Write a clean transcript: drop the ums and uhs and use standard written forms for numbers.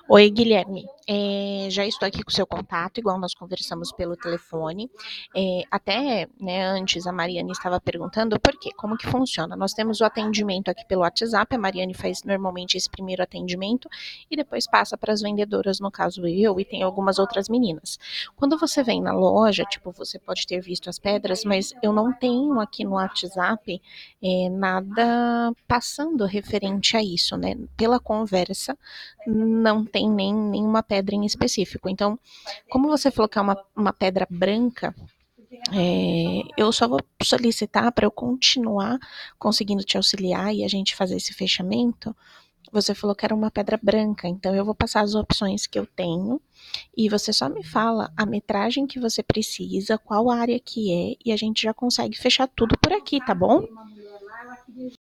Oi, Guilherme. Já estou aqui com o seu contato, igual nós conversamos pelo telefone. Até, né, antes a Mariane estava perguntando por quê, como que funciona. Nós temos o atendimento aqui pelo WhatsApp, a Mariane faz normalmente esse primeiro atendimento e depois passa para as vendedoras, no caso eu, e tem algumas outras meninas. Quando você vem na loja, tipo, você pode ter visto as pedras, mas eu não tenho aqui no WhatsApp nada passando referente a isso, né? Pela conversa, não tem nenhuma pedra em específico. Então, como você falou que é uma pedra branca, eu só vou solicitar para eu continuar conseguindo te auxiliar e a gente fazer esse fechamento. Você falou que era uma pedra branca, então eu vou passar as opções que eu tenho e você só me fala a metragem que você precisa, qual área que é, e a gente já consegue fechar tudo por aqui, tá bom?